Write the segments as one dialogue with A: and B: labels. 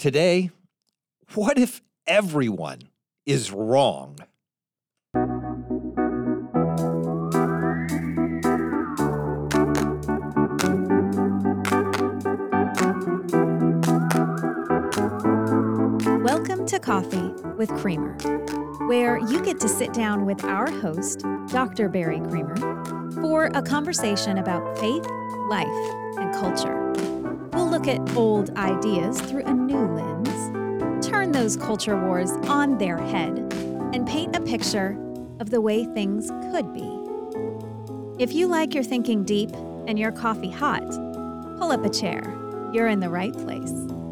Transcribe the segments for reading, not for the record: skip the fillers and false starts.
A: Today, what if everyone is wrong?
B: Welcome to Coffee with Creamer, where you get to sit down with our host, Dr. Barry Creamer, for a conversation about faith, life, and culture. We'll look at old ideas through a new lens, turn those culture wars on their head, and paint a picture of the way things could be. If you like your thinking deep and your coffee hot, pull up a chair. You're in the right place.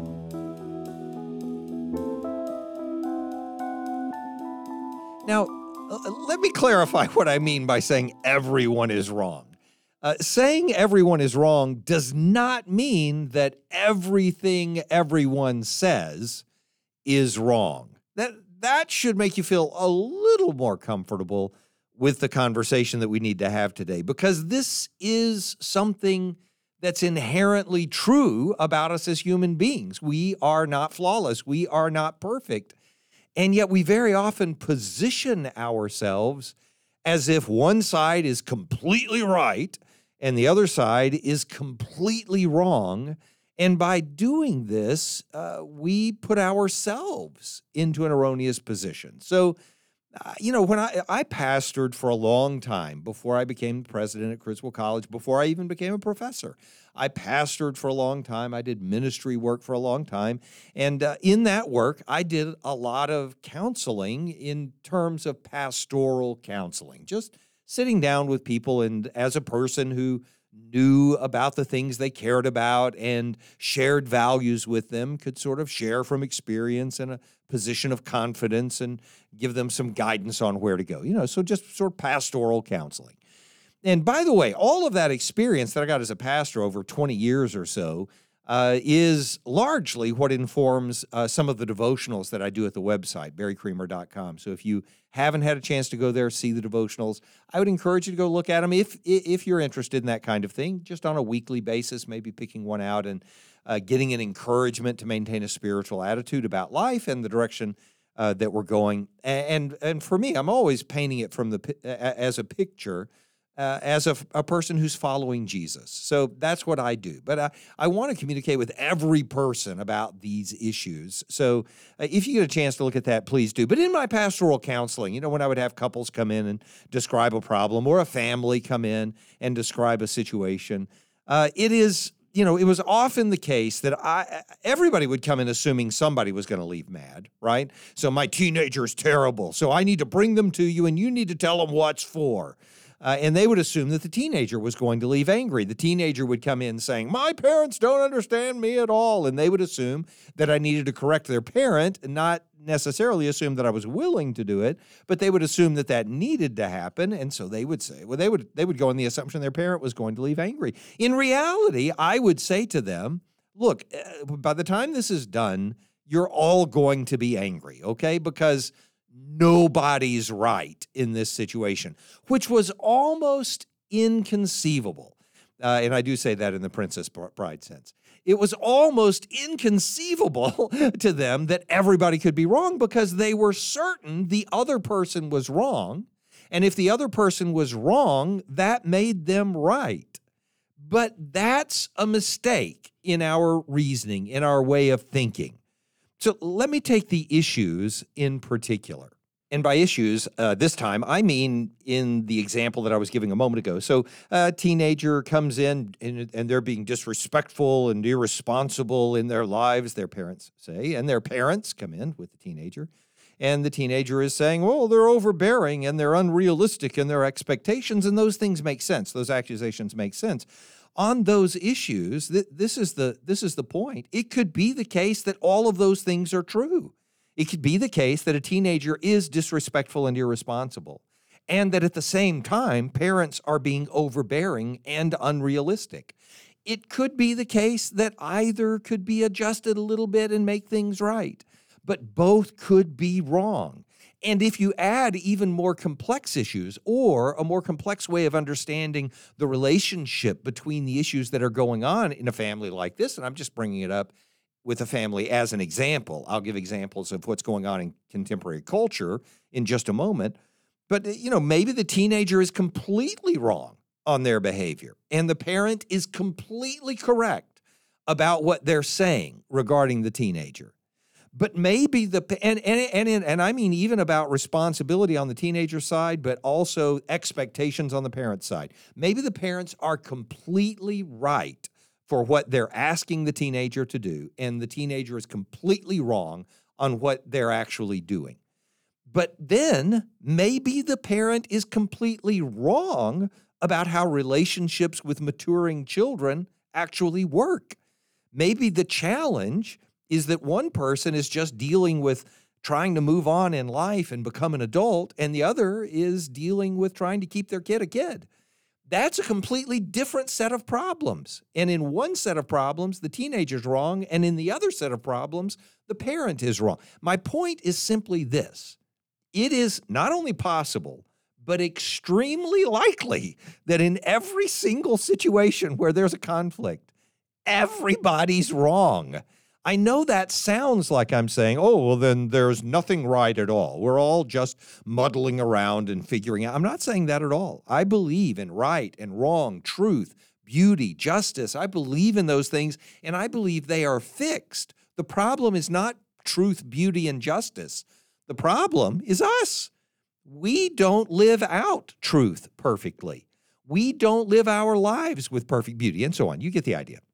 A: Now, let me clarify what I mean by saying everyone is wrong. Saying everyone is wrong does not mean that everything everyone says is wrong. That should make you feel a little more comfortable with the conversation that we need to have today, because this is something that's inherently true about us as human beings. We are not flawless. We are not perfect. And yet we very often position ourselves as if one side is completely right and the other side is completely wrong. And by doing this, we put ourselves into an erroneous position. So, when I pastored for a long time before I became the president at Criswell College, before I even became a professor. I pastored for a long time. I did ministry work for a long time. And in that work, I did a lot of counseling in terms of pastoral counseling, just sitting down with people and as a person who knew about the things they cared about and shared values with them, could sort of share from experience in a position of confidence and give them some guidance on where to go, so just sort of pastoral counseling. And by the way, all of that experience that I got as a pastor over 20 years or so is largely what informs some of the devotionals that I do at the website, barrycreamer.com. So if you haven't had a chance to go there, see the devotionals, I would encourage you to go look at them if you're interested in that kind of thing, just on a weekly basis, maybe picking one out and getting an encouragement to maintain a spiritual attitude about life and the direction that we're going. And for me, I'm always painting it from as a picture, as a person who's following Jesus. So that's what I do. But I want to communicate with every person about these issues. So if you get a chance to look at that, please do. But in my pastoral counseling, when I would have couples come in and describe a problem, or a family come in and describe a situation, it was often the case that everybody would come in assuming somebody was going to leave mad, right? So my teenager is terrible, so I need to bring them to you, and you need to tell them what's for. And they would assume that the teenager was going to leave angry. The teenager would come in saying, my parents don't understand me at all. And they would assume that I needed to correct their parent, and not necessarily assume that I was willing to do it, but they would assume that needed to happen. And so they would say, they would go on the assumption their parent was going to leave angry. In reality, I would say to them, look, by the time this is done, you're all going to be angry, okay? Because nobody's right in this situation, which was almost inconceivable. And I do say that in the Princess Bride sense. It was almost inconceivable to them that everybody could be wrong, because they were certain the other person was wrong. And if the other person was wrong, that made them right. But that's a mistake in our reasoning, in our way of thinking. So let me take the issues in particular. And by issues, this time, I mean in the example that I was giving a moment ago. So a teenager comes in and they're being disrespectful and irresponsible in their lives, their parents say, and their parents come in with the teenager. And the teenager is saying, well, they're overbearing and they're unrealistic in their expectations, and those things make sense. Those accusations make sense. On those issues, this is the point. It could be the case that all of those things are true. It could be the case that a teenager is disrespectful and irresponsible, and that at the same time, parents are being overbearing and unrealistic. It could be the case that either could be adjusted a little bit and make things right, but both could be wrong. And if you add even more complex issues, or a more complex way of understanding the relationship between the issues that are going on in a family like this, and I'm just bringing it up with a family as an example. I'll give examples of what's going on in contemporary culture in just a moment. But, maybe the teenager is completely wrong on their behavior, and the parent is completely correct about what they're saying regarding the teenager. But maybe and I mean even about responsibility on the teenager side, but also expectations on the parent side. Maybe the parents are completely right for what they're asking the teenager to do, and the teenager is completely wrong on what they're actually doing. But then maybe the parent is completely wrong about how relationships with maturing children actually work. Maybe the challenge is that one person is just dealing with trying to move on in life and become an adult, and the other is dealing with trying to keep their kid a kid. That's a completely different set of problems. And in one set of problems, the teenager's wrong, and in the other set of problems, the parent is wrong. My point is simply this. It is not only possible, but extremely likely that in every single situation where there's a conflict, everybody's wrong. I know that sounds like I'm saying, oh, well, then there's nothing right at all. We're all just muddling around and figuring out. I'm not saying that at all. I believe in right and wrong, truth, beauty, justice. I believe in those things, and I believe they are fixed. The problem is not truth, beauty, and justice. The problem is us. We don't live out truth perfectly. We don't live our lives with perfect beauty, and so on. You get the idea.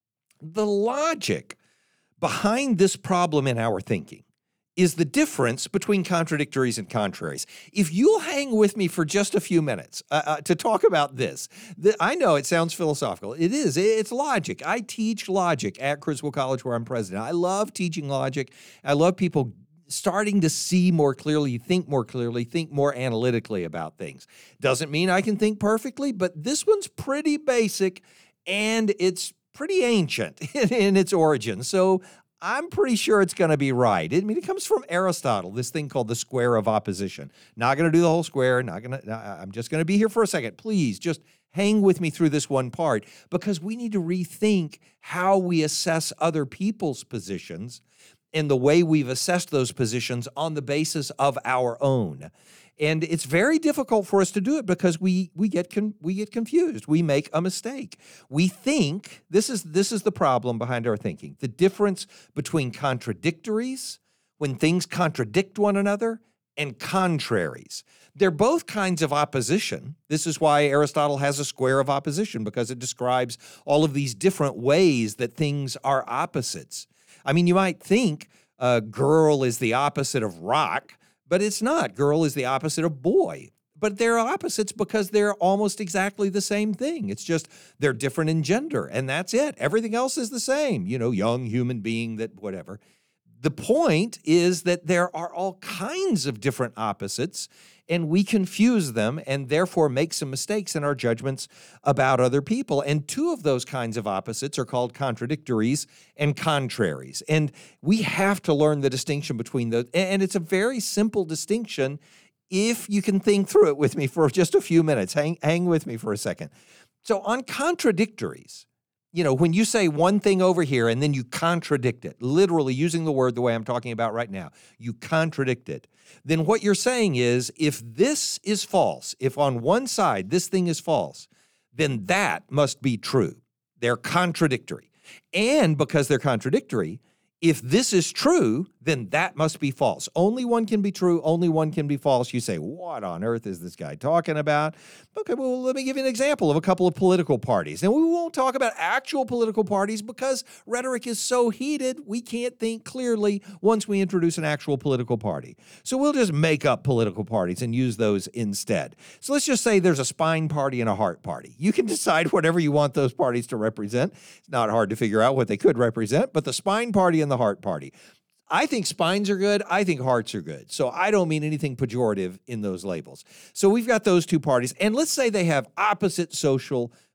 A: The logic behind this problem in our thinking is the difference between contradictories and contraries. If you'll hang with me for just a few minutes to talk about this, I know it sounds philosophical. It is. It's logic. I teach logic at Criswell College where I'm president. I love teaching logic. I love people starting to see more clearly, think more analytically about things. Doesn't mean I can think perfectly, but this one's pretty basic and it's pretty ancient in its origin. So I'm pretty sure it's going to be right. It comes from Aristotle, this thing called the square of opposition. Not going to do the whole square. I'm just going to be here for a second. Please just hang with me through this one part, because we need to rethink how we assess other people's positions and the way we've assessed those positions on the basis of our own. And it's very difficult for us to do it because we get confused. We make a mistake. We think this is the problem behind our thinking. The difference between contradictories, when things contradict one another, and contraries. They're both kinds of opposition. This is why Aristotle has a square of opposition, because it describes all of these different ways that things are opposites. I mean, you might think girl is the opposite of rock, but it's not. Girl is the opposite of boy. But they're opposites because they're almost exactly the same thing. It's just they're different in gender, and that's it. Everything else is the same. Young human being, that whatever. The point is that there are all kinds of different opposites, and we confuse them and therefore make some mistakes in our judgments about other people. And two of those kinds of opposites are called contradictories and contraries. And we have to learn the distinction between those. And it's a very simple distinction if you can think through it with me for just a few minutes. Hang with me for a second. So on contradictories, when you say one thing over here and then you contradict it, literally using the word the way I'm talking about right now, you contradict it, then what you're saying is, if this is false, if on one side this thing is false, then that must be true. They're contradictory. And because they're contradictory, if this is true, then that must be false. Only one can be true, only one can be false. You say, what on earth is this guy talking about? Okay, well, let me give you an example of a couple of political parties. And we won't talk about actual political parties because rhetoric is so heated, we can't think clearly once we introduce an actual political party. So we'll just make up political parties and use those instead. So let's just say there's a spine party and a heart party. You can decide whatever you want those parties to represent. It's not hard to figure out what they could represent, but the spine party and the heart party. I think spines are good. I think hearts are good. So I don't mean anything pejorative in those labels. So we've got those two parties. And let's say they have opposite social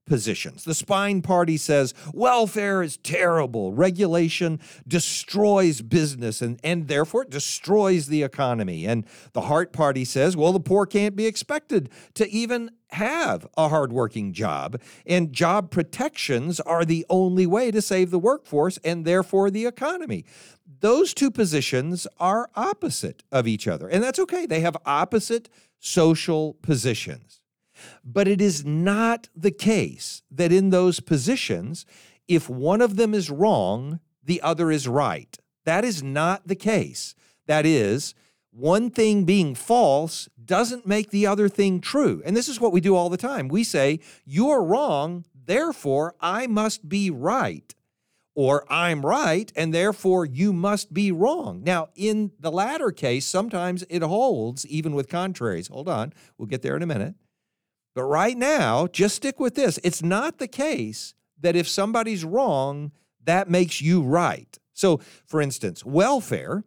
A: positions. The spine party says welfare is terrible. Regulation destroys business and therefore it destroys the economy. And the heart party says, well, the poor can't be expected to even have a hardworking job, and job protections are the only way to save the workforce and therefore the economy. Those two positions are opposite of each other, and that's okay. They have opposite social positions. But it is not the case that in those positions, if one of them is wrong, the other is right. That is not the case. That is, one thing being false doesn't make the other thing true. And this is what we do all the time. We say, you're wrong, therefore I must be right. Or I'm right, and therefore you must be wrong. Now, in the latter case, sometimes it holds even with contraries. Hold on, we'll get there in a minute. But right now, just stick with this. It's not the case that if somebody's wrong, that makes you right. So, for instance, welfare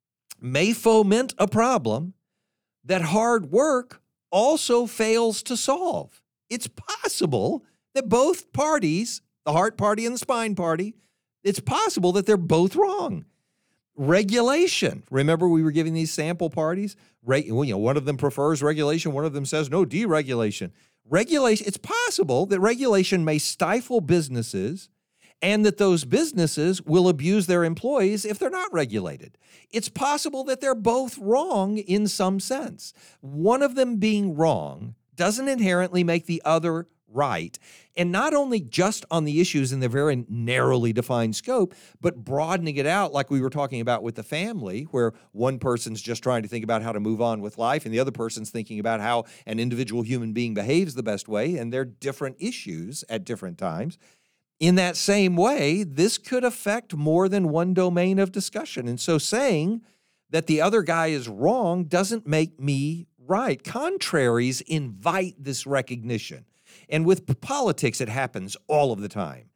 A: may foment a problem that hard work also fails to solve. It's possible that both parties, the heart party and the spine party, it's possible that they're both wrong. Regulation. Remember we were giving these sample parties? One of them prefers regulation. One of them says no, deregulation. Regulation. It's possible that regulation may stifle businesses and that those businesses will abuse their employees if they're not regulated. It's possible that they're both wrong in some sense. One of them being wrong doesn't inherently make the other right, and not only just on the issues in the very narrowly defined scope, but broadening it out like we were talking about with the family, where one person's just trying to think about how to move on with life, and the other person's thinking about how an individual human being behaves the best way, and they're different issues at different times. In that same way, this could affect more than one domain of discussion. And so saying that the other guy is wrong doesn't make me right. Contraries invite this recognition. And with politics, it happens all of the time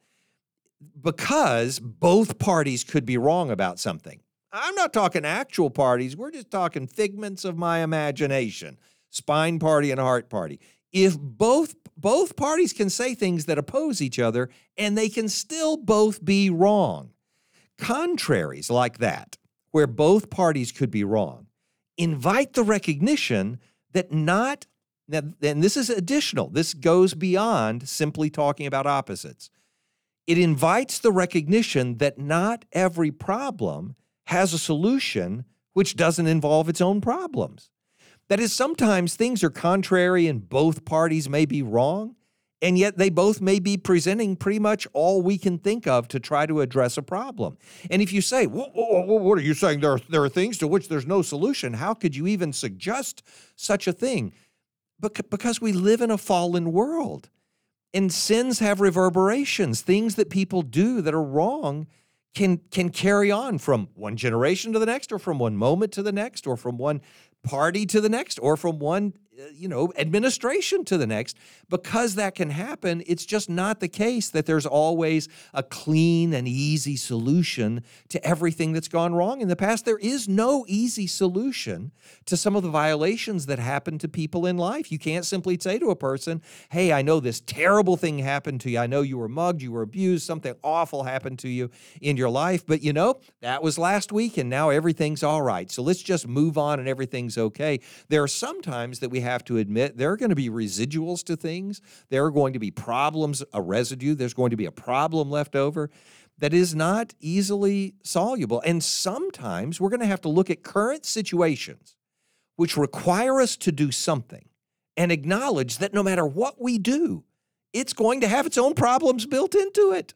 A: because both parties could be wrong about something. I'm not talking actual parties. We're just talking figments of my imagination, spine party and heart party. If both parties can say things that oppose each other and they can still both be wrong. Contraries like that, where both parties could be wrong, invite the recognition that not Now, and this is additional. This goes beyond simply talking about opposites. It invites the recognition that not every problem has a solution which doesn't involve its own problems. That is, sometimes things are contrary and both parties may be wrong, and yet they both may be presenting pretty much all we can think of to try to address a problem. And if you say, what are you saying? There are things to which there's no solution. How could you even suggest such a thing? Because we live in a fallen world, and sins have reverberations. Things that people do that are wrong can carry on from one generation to the next, or from one moment to the next, or from one party to the next, or from one administration to the next. Because that can happen, it's just not the case that there's always a clean and easy solution to everything that's gone wrong in the past. There is no easy solution to some of the violations that happen to people in life. You can't simply say to a person, hey, I know this terrible thing happened to you. I know you were mugged, you were abused, something awful happened to you in your life, but that was last week and now everything's all right. So let's just move on and everything's okay. There are some times that we have to admit there are going to be residuals to things. There are going to be problems, a residue. There's going to be a problem left over that is not easily soluble. And sometimes we're going to have to look at current situations which require us to do something and acknowledge that no matter what we do, it's going to have its own problems built into it.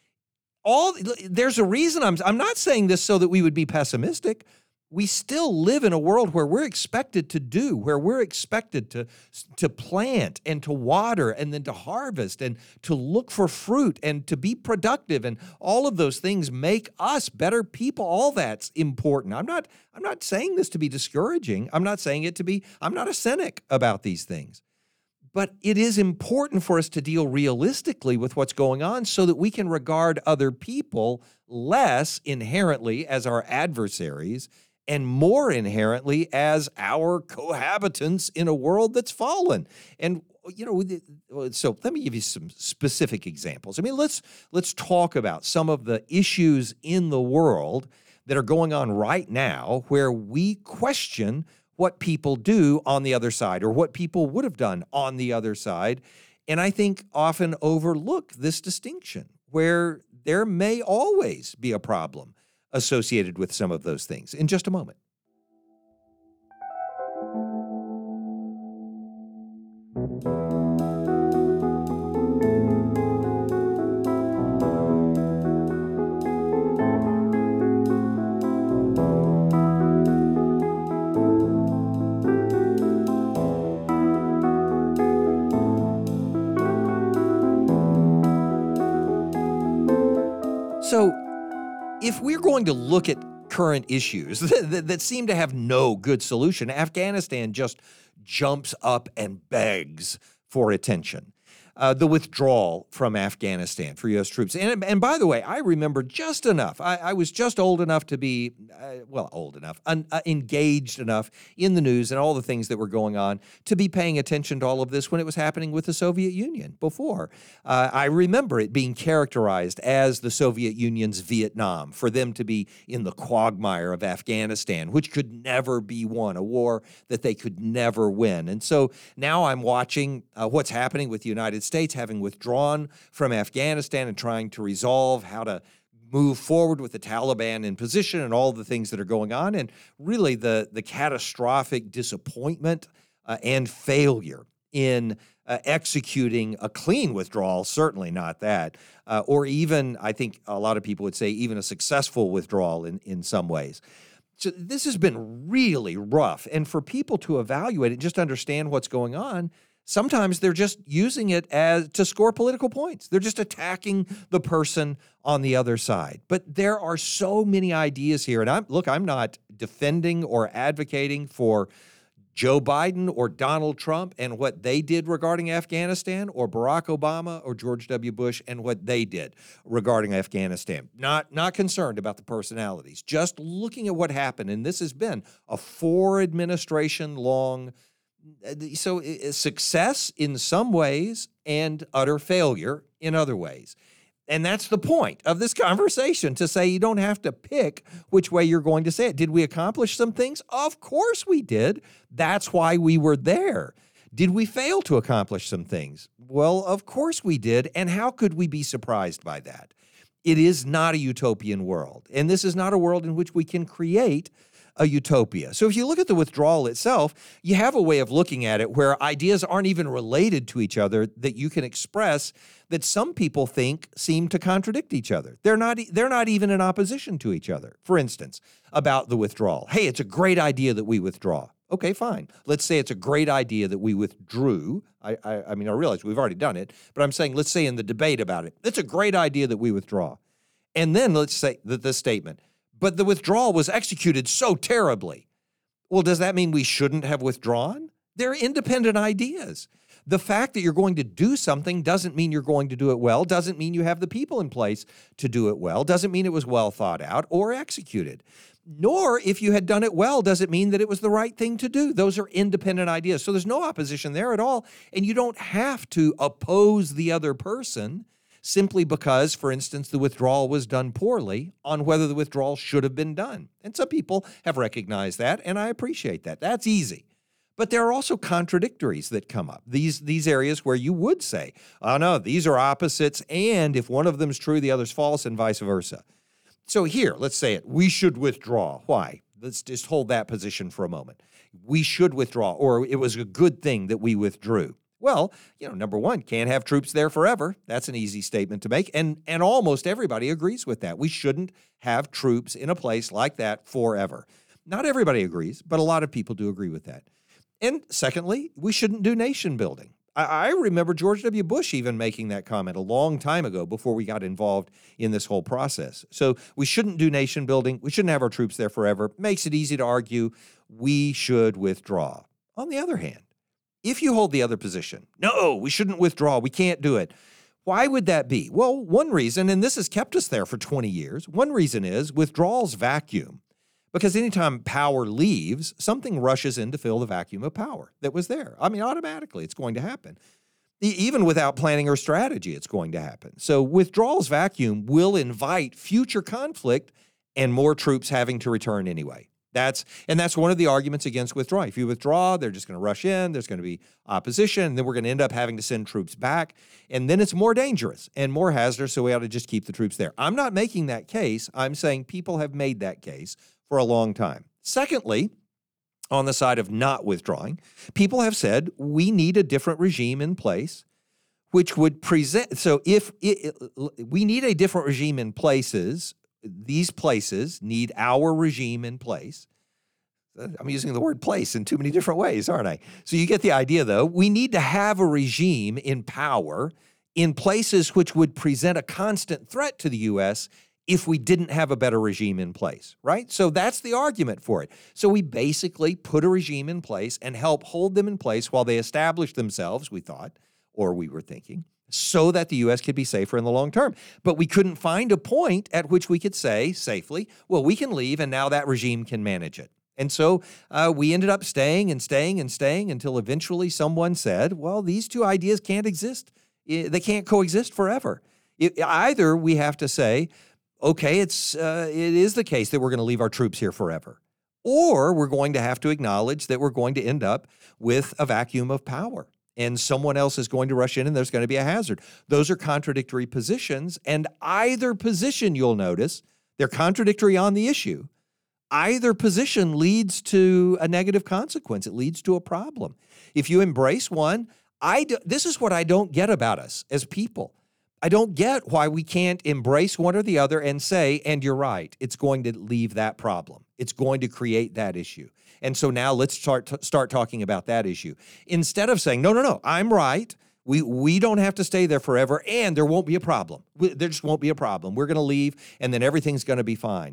A: There's a reason I'm not saying this so that we would be pessimistic. We still live in a world where we're expected to plant and to water and then to harvest and to look for fruit and to be productive, and all of those things make us better people. All that's important. I'm not saying this to be discouraging. I'm not a cynic about these things. But it is important for us to deal realistically with what's going on so that we can regard other people less inherently as our adversaries and more inherently as our cohabitants in a world that's fallen. And, So let me give you some specific examples. I mean, let's talk about some of the issues in the world that are going on right now where we question what people do on the other side or what people would have done on the other side. And I think often overlook this distinction where there may always be a problem associated with some of those things. In just a moment. So, if we're going to look at current issues that seem to have no good solution, Afghanistan just jumps up and begs for attention. The withdrawal from Afghanistan for U.S. troops. And by the way, I remember just enough. I was just old enough to be, engaged enough in the news and all the things that were going on to be paying attention to all of this when it was happening with the Soviet Union before. I remember it being characterized as the Soviet Union's Vietnam, for them to be in the quagmire of Afghanistan, which could never be won, a war that they could never win. And so now I'm watching what's happening with the United States having withdrawn from Afghanistan and trying to resolve how to move forward with the Taliban in position and all the things that are going on, and really the catastrophic disappointment and failure in executing a clean withdrawal, certainly not that, or even, I think a lot of people would say, even a successful withdrawal in some ways. So this has been really rough, and for people to evaluate it, just understand what's going on, sometimes they're just using it to score political points. They're just attacking the person on the other side. But there are so many ideas here. And I'm not defending or advocating for Joe Biden or Donald Trump and what they did regarding Afghanistan, or Barack Obama or George W. Bush and what they did regarding Afghanistan. Not concerned about the personalities, just looking at what happened. And this has been a 4-administration long. So success in some ways and utter failure in other ways. And that's the point of this conversation, to say you don't have to pick which way you're going to say it. Did we accomplish some things? Of course we did. That's why we were there. Did we fail to accomplish some things? Well, of course we did. And how could we be surprised by that? It is not a utopian world. And this is not a world in which we can create a utopia. So if you look at the withdrawal itself, you have a way of looking at it where ideas aren't even related to each other that you can express that some people think seem to contradict each other. They're not even in opposition to each other. For instance, about the withdrawal. Hey, it's a great idea that we withdraw. Okay, fine. Let's say it's a great idea that we withdrew. I mean, I realize we've already done it, but I'm saying, let's say in the debate about it, it's a great idea that we withdraw. And then let's say that the statement, but the withdrawal was executed so terribly. Well, does that mean we shouldn't have withdrawn? They're independent ideas. The fact that you're going to do something doesn't mean you're going to do it well, doesn't mean you have the people in place to do it well, doesn't mean it was well thought out or executed. Nor, if you had done it well, does it mean that it was the right thing to do. Those are independent ideas. So there's no opposition there at all. And you don't have to oppose the other person simply because, for instance, the withdrawal was done poorly on whether the withdrawal should have been done. And some people have recognized that, and I appreciate that. That's easy. But there are also contradictories that come up, these areas where you would say, oh, no, these are opposites, and if one of them is true, the other's false, and vice versa. So here, let's say it. We should withdraw. Why? Let's just hold that position for a moment. We should withdraw, or it was a good thing that we withdrew. Well, number one, can't have troops there forever. That's an easy statement to make. And almost everybody agrees with that. We shouldn't have troops in a place like that forever. Not everybody agrees, but a lot of people do agree with that. And secondly, we shouldn't do nation building. I remember George W. Bush even making that comment a long time ago before we got involved in this whole process. So we shouldn't do nation building. We shouldn't have our troops there forever. Makes it easy to argue we should withdraw. On the other hand, if you hold the other position, no, we shouldn't withdraw, we can't do it. Why would that be? Well, one reason, and this has kept us there for 20 years, one reason is withdrawals vacuum. Because anytime power leaves, something rushes in to fill the vacuum of power that was there. I mean, automatically, it's going to happen. Even without planning or strategy, it's going to happen. So withdrawal's vacuum will invite future conflict and more troops having to return anyway. That's one of the arguments against withdrawing. If you withdraw, they're just going to rush in, there's going to be opposition, and then we're going to end up having to send troops back, and then it's more dangerous and more hazardous, so we ought to just keep the troops there. I'm not making that case. I'm saying people have made that case for a long time. Secondly, on the side of not withdrawing, people have said we need a different regime in place which would present. So if we need a different regime in places, these places need our regime in place. I'm using the word place in too many different ways, aren't I? So you get the idea, though. We need to have a regime in power in places which would present a constant threat to the U.S. if we didn't have a better regime in place, right? So that's the argument for it. So we basically put a regime in place and help hold them in place while they establish themselves, we thought, or we were thinking, so that the U.S. could be safer in the long term. But we couldn't find a point at which we could say safely, well, we can leave and now that regime can manage it. And so we ended up staying until eventually someone said, well, these two ideas can't exist. They can't coexist forever. Either we have to say, okay, it is the case that we're going to leave our troops here forever, or we're going to have to acknowledge that we're going to end up with a vacuum of power and someone else is going to rush in and there's going to be a hazard. Those are contradictory positions, and either position, you'll notice, they're contradictory on the issue. Either position leads to a negative consequence. It leads to a problem. If you embrace one, this is what I don't get about us as people. I don't get why we can't embrace one or the other and say, and you're right, it's going to leave that problem. It's going to create that issue. And so now let's start talking about that issue. Instead of saying, no, I'm right. We don't have to stay there forever, and there won't be a problem. There just won't be a problem. We're going to leave, and then everything's going to be fine.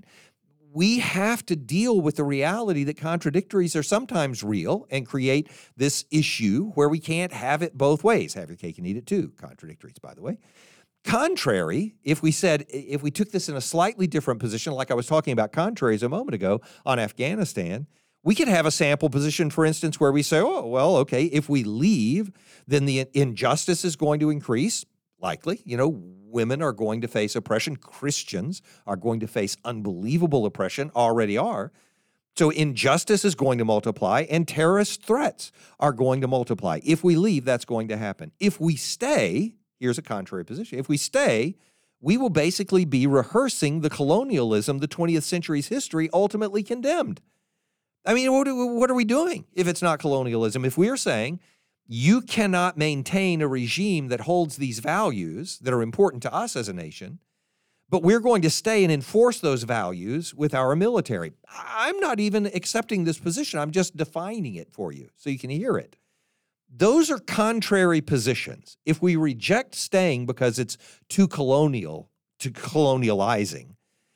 A: We have to deal with the reality that contradictories are sometimes real and create this issue where we can't have it both ways. Have your cake and eat it too. Contradictories, by the way. Contrary, if we took this in a slightly different position, like I was talking about contraries a moment ago on Afghanistan, we could have a sample position, for instance, where we say, oh, well, okay, if we leave, then the injustice is going to increase, likely. Women are going to face oppression. Christians are going to face unbelievable oppression, already are. So injustice is going to multiply, and terrorist threats are going to multiply. If we leave, that's going to happen. If we stay, here's a contrary position. If we stay, we will basically be rehearsing the colonialism the 20th century's history ultimately condemned. I mean, what are we doing if it's not colonialism? If we are saying you cannot maintain a regime that holds these values that are important to us as a nation, but we're going to stay and enforce those values with our military. I'm not even accepting this position. I'm just defining it for you so you can hear it. Those are contrary positions. If we reject staying because it's too colonial, to colonializing,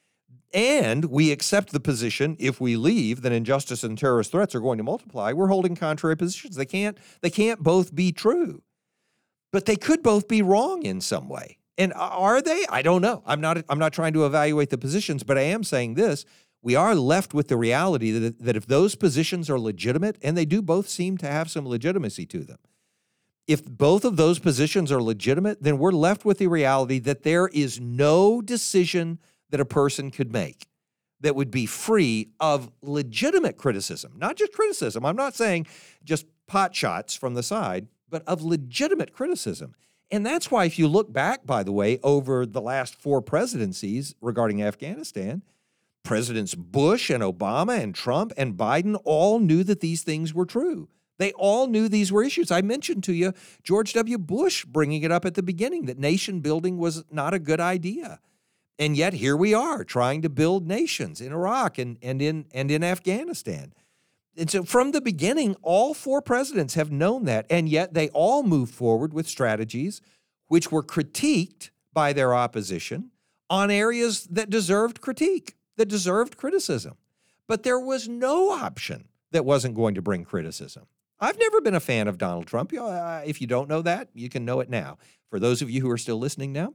A: and we accept the position, if we leave, then injustice and terrorist threats are going to multiply, we're holding contrary positions. They can't both be true. But they could both be wrong in some way. And are they? I don't know. I'm not trying to evaluate the positions, but I am saying this. We are left with the reality that if those positions are legitimate, and they do both seem to have some legitimacy to them, if both of those positions are legitimate, then we're left with the reality that there is no decision that a person could make that would be free of legitimate criticism. Not just criticism. I'm not saying just pot shots from the side, but of legitimate criticism. And that's why if you look back, by the way, over the last 4 presidencies regarding Afghanistan, Presidents Bush and Obama and Trump and Biden all knew that these things were true. They all knew these were issues. I mentioned to you George W. Bush bringing it up at the beginning, that nation building was not a good idea. And yet here we are trying to build nations in Iraq and in Afghanistan. And so from the beginning, all 4 presidents have known that, and yet they all moved forward with strategies which were critiqued by their opposition on areas that deserved critique, that deserved criticism. But there was no option that wasn't going to bring criticism. I've never been a fan of Donald Trump. If you don't know that, you can know it now. For those of you who are still listening now,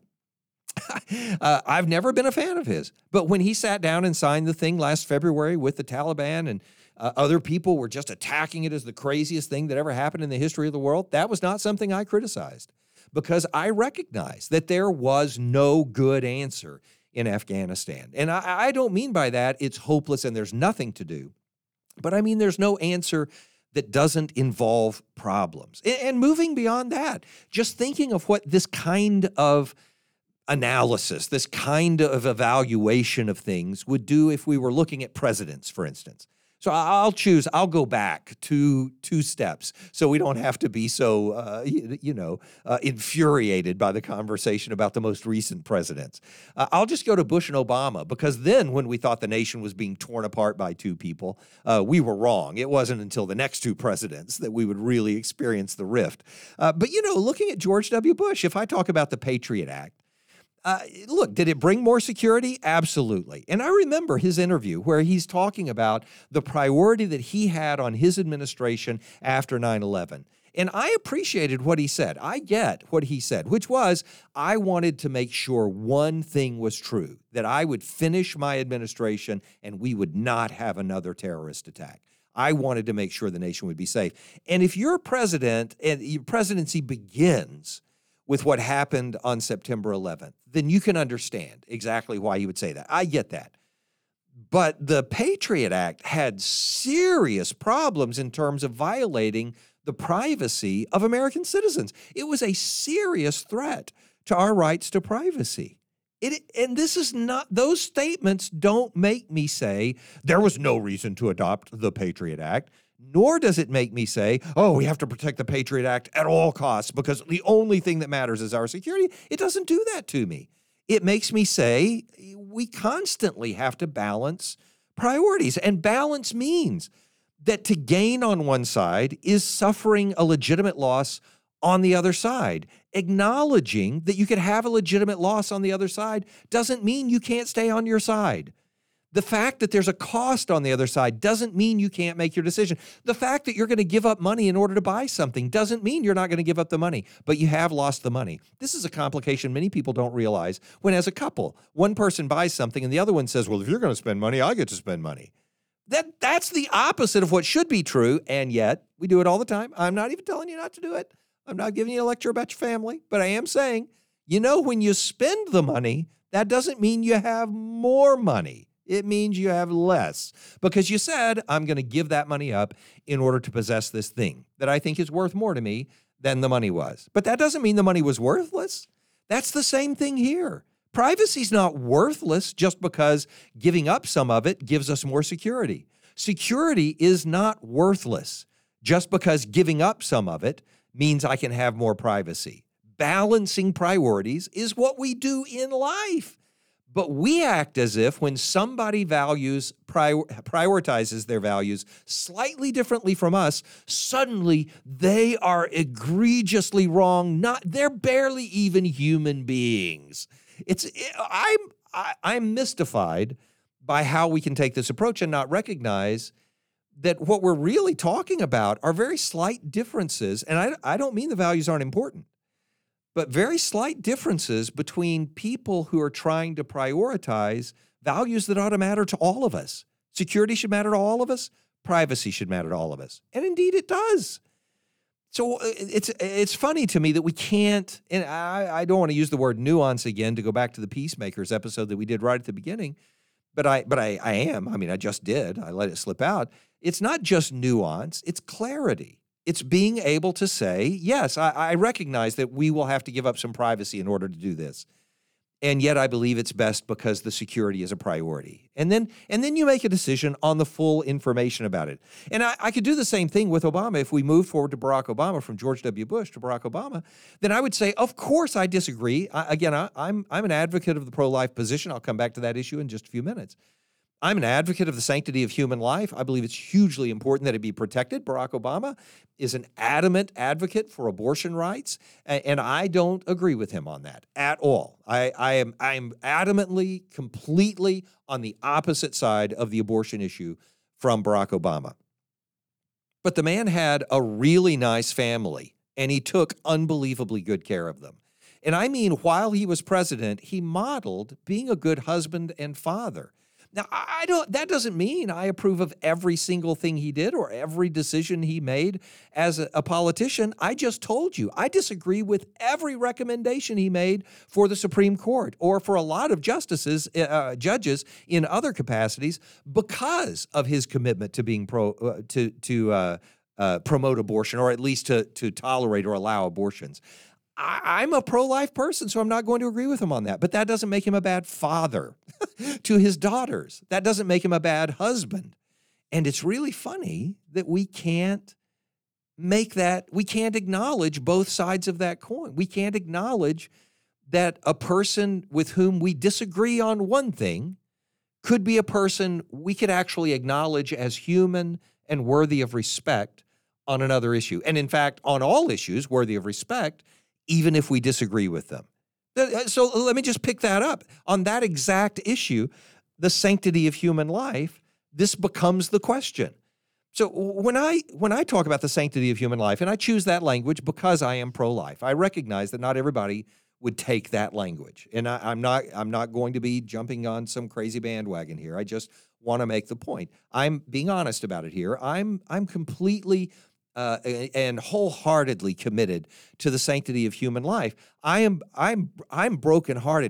A: I've never been a fan of his. But when he sat down and signed the thing last February with the Taliban and Other people were just attacking it as the craziest thing that ever happened in the history of the world. That was not something I criticized because I recognized that there was no good answer in Afghanistan. And I don't mean by that it's hopeless and there's nothing to do, but I mean there's no answer that doesn't involve problems. And moving beyond that, just thinking of what this kind of analysis, this kind of evaluation of things would do if we were looking at presidents, for instance. So I'll go back two steps so we don't have to be so, infuriated by the conversation about the most recent presidents. I'll just go to Bush and Obama because then when we thought the nation was being torn apart by two people, we were wrong. It wasn't until the next two presidents that we would really experience the rift. But looking at George W. Bush, if I talk about the Patriot Act, look, did it bring more security? Absolutely. And I remember his interview where he's talking about the priority that he had on his administration after 9/11. And I appreciated what he said. I get what he said, which was, I wanted to make sure one thing was true, that I would finish my administration and we would not have another terrorist attack. I wanted to make sure the nation would be safe. And if you're president and your presidency begins with what happened on September 11th, then you can understand exactly why he would say that. I get that. But the Patriot Act had serious problems in terms of violating the privacy of American citizens. It was a serious threat to our rights to privacy. And this is not, those statements don't make me say there was no reason to adopt the Patriot Act. Nor does it make me say, oh, we have to protect the Patriot Act at all costs because the only thing that matters is our security. It doesn't do that to me. It makes me say we constantly have to balance priorities. And balance means that to gain on one side is suffering a legitimate loss on the other side. Acknowledging that you could have a legitimate loss on the other side doesn't mean you can't stay on your side. The fact that there's a cost on the other side doesn't mean you can't make your decision. The fact that you're going to give up money in order to buy something doesn't mean you're not going to give up the money, but you have lost the money. This is a complication many people don't realize when, as a couple, one person buys something and the other one says, well, if you're going to spend money, I get to spend money. That's the opposite of what should be true, and yet we do it all the time. I'm not even telling you not to do it. I'm not giving you a lecture about your family, but I am saying, when you spend the money, that doesn't mean you have more money. It means you have less because you said, I'm going to give that money up in order to possess this thing that I think is worth more to me than the money was. But that doesn't mean the money was worthless. That's the same thing here. Privacy's not worthless just because giving up some of it gives us more security. Security is not worthless just because giving up some of it means I can have more privacy. Balancing priorities is what we do in life. But we act as if when somebody prioritizes their values slightly differently from us, suddenly they are egregiously wrong. They're barely even human beings. I'm mystified by how we can take this approach and not recognize that what we're really talking about are very slight differences. And I don't mean the values aren't important, but very slight differences between people who are trying to prioritize values that ought to matter to all of us. Security should matter to all of us. Privacy should matter to all of us. And indeed it does. So it's funny to me that we can't, and I don't want to use the word nuance again to go back to the Peacemakers episode that we did right at the beginning, but I am. I mean, I just did. I let it slip out. It's not just nuance, it's clarity. It's being able to say, yes, I recognize that we will have to give up some privacy in order to do this. And yet I believe it's best because the security is a priority. And then you make a decision on the full information about it. And I could do the same thing with Obama. If we move forward to Barack Obama, from George W. Bush to Barack Obama, then I would say, of course I disagree. I'm an advocate of the pro-life position. I'll come back to that issue in just a few minutes. I'm an advocate of the sanctity of human life. I believe it's hugely important that it be protected. Barack Obama is an adamant advocate for abortion rights, and I don't agree with him on that at all. I'm adamantly, completely on the opposite side of the abortion issue from Barack Obama. But the man had a really nice family, and he took unbelievably good care of them. And I mean, while he was president, he modeled being a good husband and father. Now, that doesn't mean I approve of every single thing he did or every decision he made as a politician. I just told you, I disagree with every recommendation he made for the Supreme Court or for a lot of judges in other capacities because of his commitment to being promote abortion, or at least to tolerate or allow abortions. I'm a pro-life person, so I'm not going to agree with him on that. But that doesn't make him a bad father to his daughters. That doesn't make him a bad husband. And it's really funny that we can't acknowledge both sides of that coin. We can't acknowledge that a person with whom we disagree on one thing could be a person we could actually acknowledge as human and worthy of respect on another issue. And in fact, on all issues worthy of respect, even if we disagree with them. So let me just pick that up. On that exact issue, the sanctity of human life, this becomes the question. So when I talk about the sanctity of human life, and I choose that language because I am pro-life, I recognize that not everybody would take that language. And I'm not going to be jumping on some crazy bandwagon here. I just want to make the point. I'm being honest about it here. I'm completely and wholeheartedly committed to the sanctity of human life. I'm brokenhearted.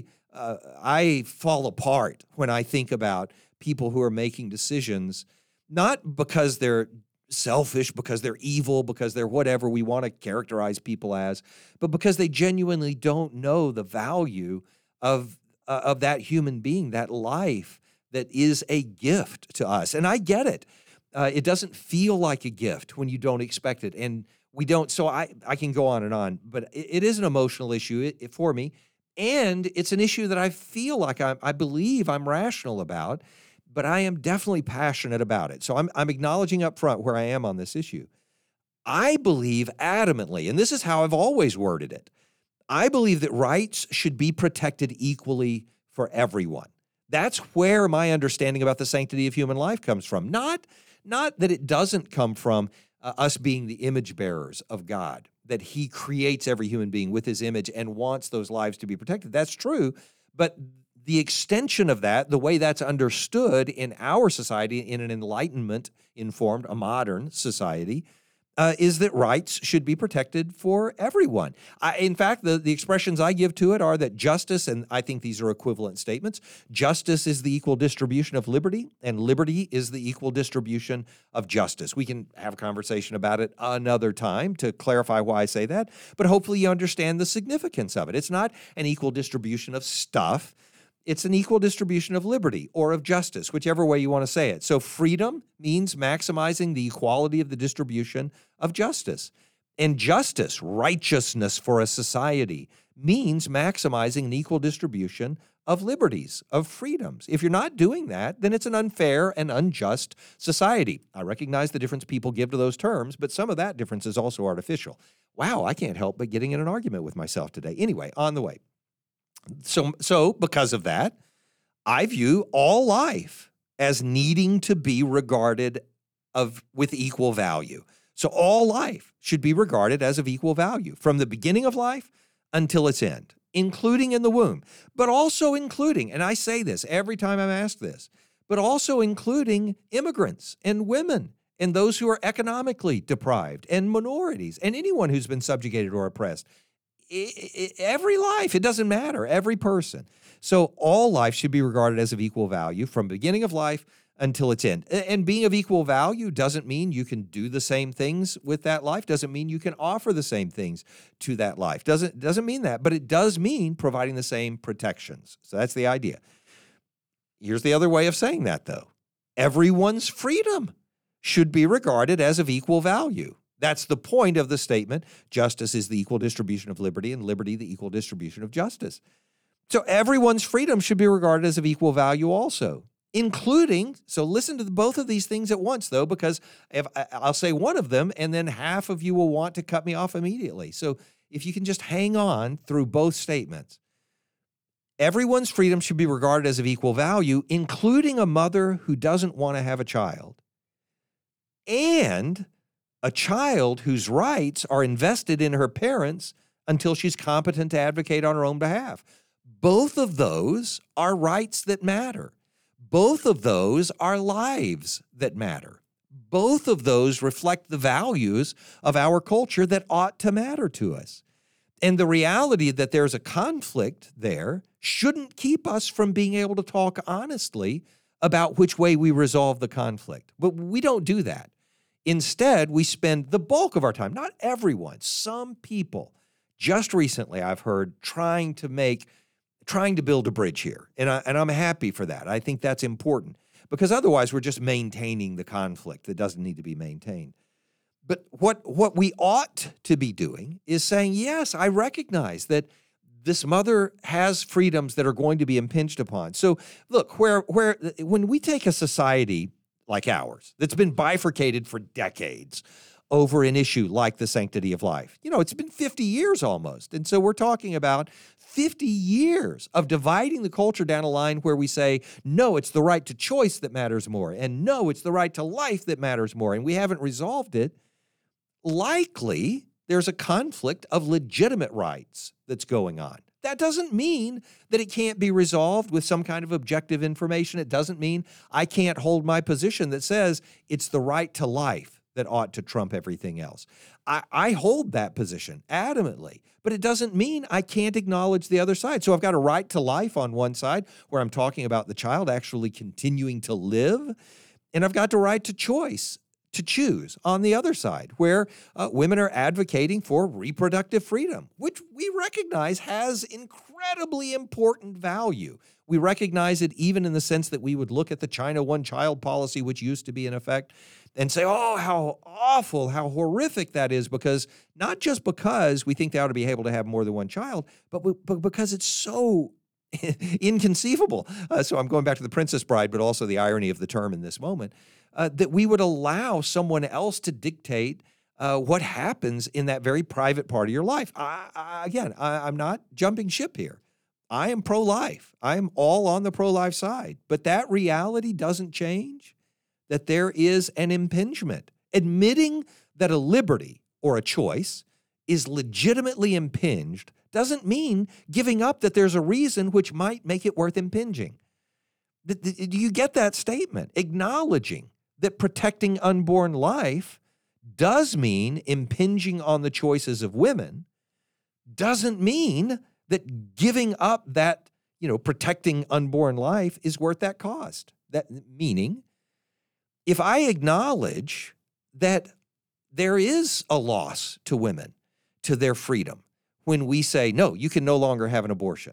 A: I fall apart when I think about people who are making decisions, not because they're selfish, because they're evil, because they're whatever we want to characterize people as, but because they genuinely don't know the value of that human being, that life that is a gift to us. And I get it. It doesn't feel like a gift when you don't expect it. And we don't, so I can go on, but it is an emotional issue for me. And it's an issue that I feel like I believe I'm rational about, but I am definitely passionate about it. So I'm acknowledging up front where I am on this issue. I believe adamantly, and this is how I've always worded it, I believe that rights should be protected equally for everyone. That's where my understanding about the sanctity of human life comes from. Not that it doesn't come from us being the image bearers of God, that he creates every human being with his image and wants those lives to be protected. That's true, but the extension of that, the way that's understood in our society, in an Enlightenment-informed, a modern society, is that rights should be protected for everyone. In fact, the expressions I give to it are that justice, and I think these are equivalent statements, justice is the equal distribution of liberty, and liberty is the equal distribution of justice. We can have a conversation about it another time to clarify why I say that, but hopefully you understand the significance of it. It's not an equal distribution of stuff. It's an equal distribution of liberty or of justice, whichever way you want to say it. So freedom means maximizing the equality of the distribution of justice. And justice, righteousness for a society, means maximizing an equal distribution of liberties, of freedoms. If you're not doing that, then it's an unfair and unjust society. I recognize the difference people give to those terms, but some of that difference is also artificial. Wow, I can't help but getting in an argument with myself today. Anyway, on the way. So because of that, I view all life as needing to be regarded with equal value. So all life should be regarded as of equal value from the beginning of life until its end, including in the womb, but also including, and I say this every time I'm asked this, but also including immigrants and women and those who are economically deprived and minorities and anyone who's been subjugated or oppressed. Every life, it doesn't matter, every person. So all life should be regarded as of equal value from beginning of life until its end. And being of equal value doesn't mean you can do the same things with that life, doesn't mean you can offer the same things to that life. Doesn't mean that, but it does mean providing the same protections. So that's the idea. Here's the other way of saying that, though. Everyone's freedom should be regarded as of equal value. That's the point of the statement. Justice is the equal distribution of liberty, and liberty the equal distribution of justice. So everyone's freedom should be regarded as of equal value also, including, so listen to both of these things at once, though, because I'll say one of them, and then half of you will want to cut me off immediately. So if you can just hang on through both statements. Everyone's freedom should be regarded as of equal value, including a mother who doesn't want to have a child, and a child whose rights are invested in her parents until she's competent to advocate on her own behalf. Both of those are rights that matter. Both of those are lives that matter. Both of those reflect the values of our culture that ought to matter to us. And the reality that there's a conflict there shouldn't keep us from being able to talk honestly about which way we resolve the conflict. But we don't do that. Instead, we spend the bulk of our time, not everyone, some people, just recently I've heard trying to build a bridge here. And I'm happy for that. I think that's important because otherwise we're just maintaining the conflict that doesn't need to be maintained. But what we ought to be doing is saying, yes, I recognize that this mother has freedoms that are going to be impinged upon. So look, when we take a society like ours that's been bifurcated for decades over an issue like the sanctity of life, it's been 50 years almost. And so we're talking about 50 years of dividing the culture down a line where we say, no, it's the right to choice that matters more, and no, it's the right to life that matters more, and we haven't resolved it. Likely, there's a conflict of legitimate rights that's going on. That doesn't mean that it can't be resolved with some kind of objective information. It doesn't mean I can't hold my position that says it's the right to life that ought to trump everything else. I hold that position adamantly, but it doesn't mean I can't acknowledge the other side. So I've got a right to life on one side where I'm talking about the child actually continuing to live, and I've got the right to choice, to choose on the other side, where women are advocating for reproductive freedom, which we recognize has incredibly important value. We recognize it even in the sense that we would look at the China one-child policy, which used to be in effect, and say, oh, how awful, how horrific that is, not just because we think they ought to be able to have more than one child, but because it's so inconceivable. So I'm going back to The Princess Bride, but also the irony of the term in this moment. That we would allow someone else to dictate what happens in that very private part of your life. I'm not jumping ship here. I am pro-life. I am all on the pro-life side. But that reality doesn't change, that there is an impingement. Admitting that a liberty or a choice is legitimately impinged doesn't mean giving up that there's a reason which might make it worth impinging. Do you get that statement? Acknowledging that protecting unborn life does mean impinging on the choices of women doesn't mean that giving up that, protecting unborn life is worth that cost. That meaning, if I acknowledge that there is a loss to women, to their freedom, when we say, no, you can no longer have an abortion.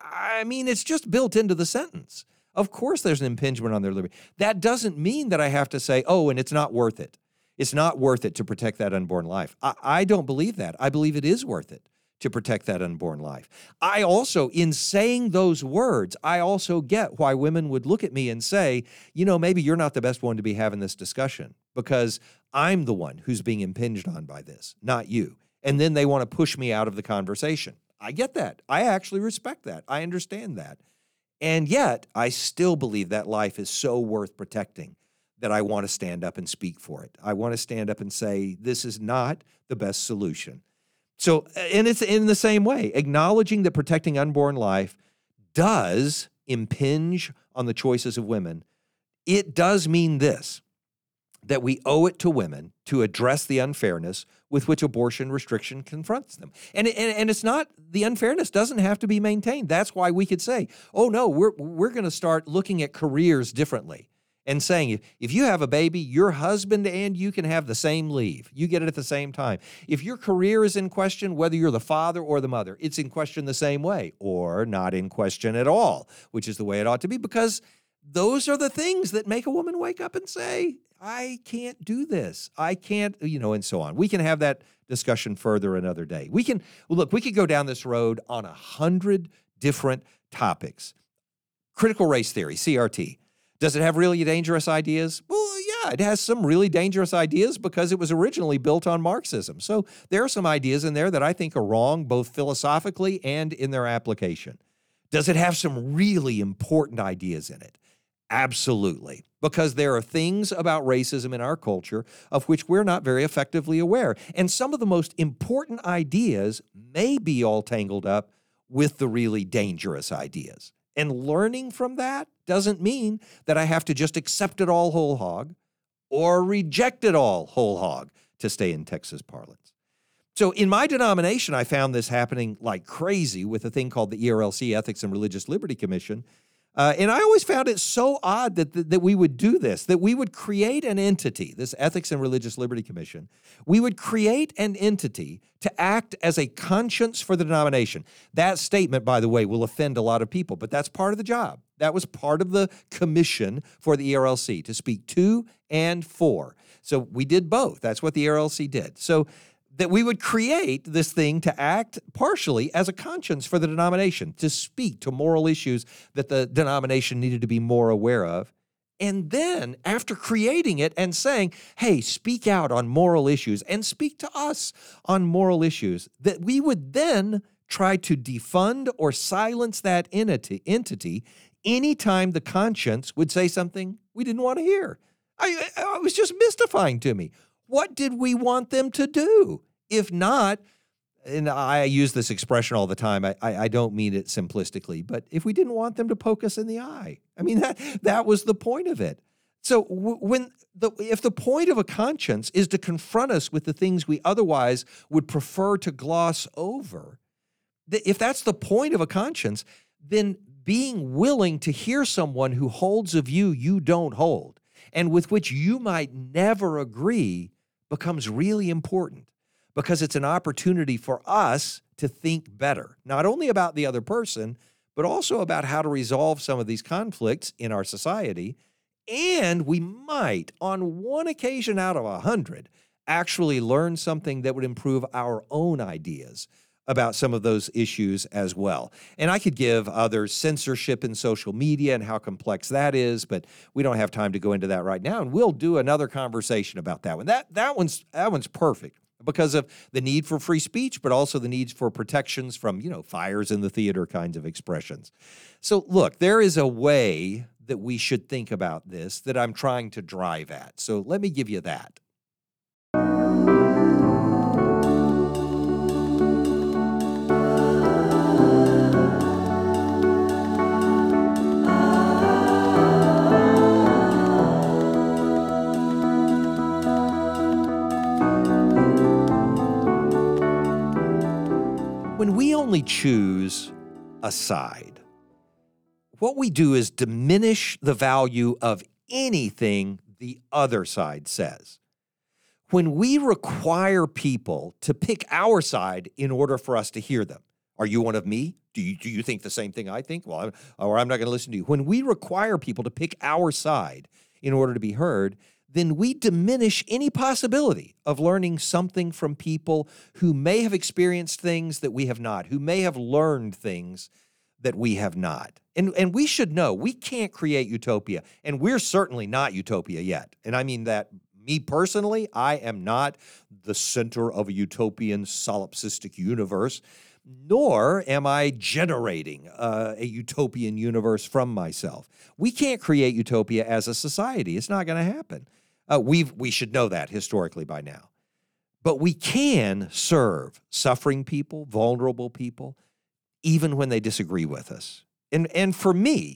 A: I mean, it's just built into the sentence. Of course there's an impingement on their liberty. That doesn't mean that I have to say, oh, and it's not worth it. It's not worth it to protect that unborn life. I don't believe that. I believe it is worth it to protect that unborn life. I also, in saying those words, I also get why women would look at me and say, maybe you're not the best one to be having this discussion because I'm the one who's being impinged on by this, not you. And then they want to push me out of the conversation. I get that. I actually respect that. I understand that. And yet, I still believe that life is so worth protecting that I want to stand up and speak for it. I want to stand up and say, this is not the best solution. So, and it's in the same way, acknowledging that protecting unborn life does impinge on the choices of women. It does mean this, that we owe it to women to address the unfairness with which abortion restriction confronts them. And it's not, the unfairness doesn't have to be maintained. That's why we could say, oh no, we're going to start looking at careers differently and saying, if you have a baby, your husband and you can have the same leave. You get it at the same time. If your career is in question, whether you're the father or the mother, it's in question the same way, or not in question at all, which is the way it ought to be, because those are the things that make a woman wake up and say, I can't do this. I can't, and so on. We can have that discussion further another day. We could go down this road on 100 different topics. Critical race theory, CRT. Does it have really dangerous ideas? Well, yeah, it has some really dangerous ideas because it was originally built on Marxism. So there are some ideas in there that I think are wrong, both philosophically and in their application. Does it have some really important ideas in it? Absolutely, because there are things about racism in our culture of which we're not very effectively aware. And some of the most important ideas may be all tangled up with the really dangerous ideas. And learning from that doesn't mean that I have to just accept it all whole hog or reject it all whole hog, to stay in Texas parlance. So in my denomination, I found this happening like crazy with a thing called the ERLC, Ethics and Religious Liberty Commission. And I always found it so odd that we would do this, that we would create an entity, this Ethics and Religious Liberty Commission. We would create an entity to act as a conscience for the denomination. That statement, by the way, will offend a lot of people, but that's part of the job. That was part of the commission for the ERLC, to speak to and for. So we did both. That's what the ERLC did. So that we would create this thing to act partially as a conscience for the denomination, to speak to moral issues that the denomination needed to be more aware of. And then after creating it and saying, hey, speak out on moral issues and speak to us on moral issues, that we would then try to defund or silence that entity anytime the conscience would say something we didn't want to hear. It was just mystifying to me. What did we want them to do? If not, and I use this expression all the time, I don't mean it simplistically, but if we didn't want them to poke us in the eye, I mean, that was the point of it. So if the point of a conscience is to confront us with the things we otherwise would prefer to gloss over, if that's the point of a conscience, then being willing to hear someone who holds a view you don't hold and with which you might never agree becomes really important, because it's an opportunity for us to think better, not only about the other person, but also about how to resolve some of these conflicts in our society. And we might, on one occasion out of 100, actually learn something that would improve our own ideas about some of those issues as well. And I could give others censorship in social media and how complex that is, but we don't have time to go into that right now. And we'll do another conversation about that one. That one's perfect because of the need for free speech, but also the needs for protections from, fires in the theater kinds of expressions. So look, there is a way that we should think about this that I'm trying to drive at. So let me give you that. When we only choose a side, what we do is diminish the value of anything the other side says. When we require people to pick our side in order for us to hear them, are you one of me? Do you think the same thing I think? Well, I'm not going to listen to you. When we require people to pick our side in order to be heard, then we diminish any possibility of learning something from people who may have experienced things that we have not, who may have learned things that we have not. And we should know we can't create utopia, and we're certainly not utopia yet. And I mean that me personally, I am not the center of a utopian solipsistic universe, nor am I generating a utopian universe from myself. We can't create utopia as a society. It's not going to happen. We should know that historically by now. But we can serve suffering people, vulnerable people, even when they disagree with us. And for me,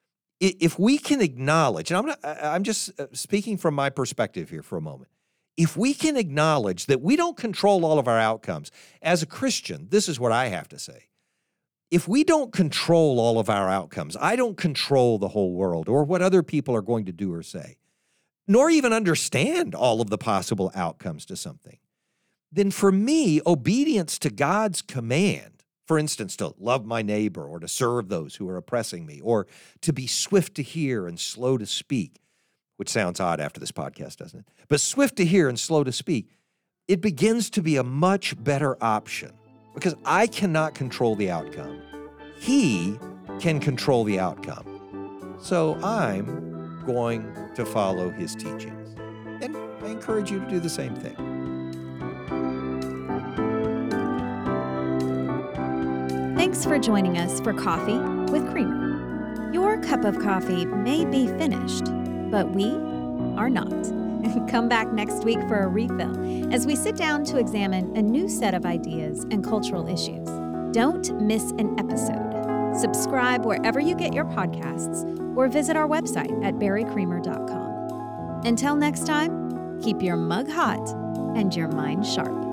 A: if we can acknowledge, and I'm just speaking from my perspective here for a moment, if we can acknowledge that we don't control all of our outcomes, as a Christian, this is what I have to say. If we don't control all of our outcomes, I don't control the whole world or what other people are going to do or say, nor even understand all of the possible outcomes to something, then for me, obedience to God's command, for instance, to love my neighbor or to serve those who are oppressing me, or to be swift to hear and slow to speak, which sounds odd after this podcast, doesn't it? But swift to hear and slow to speak, it begins to be a much better option because I cannot control the outcome. He can control the outcome. So I'm going to follow his teachings. And I encourage you to do the same thing.
B: Thanks for joining us for Coffee with Creamer. Your cup of coffee may be finished, but we are not. Come back next week for a refill as we sit down to examine a new set of ideas and cultural issues. Don't miss an episode. Subscribe wherever you get your podcasts or visit our website at barrycreamer.com. Until next time, keep your mug hot and your mind sharp.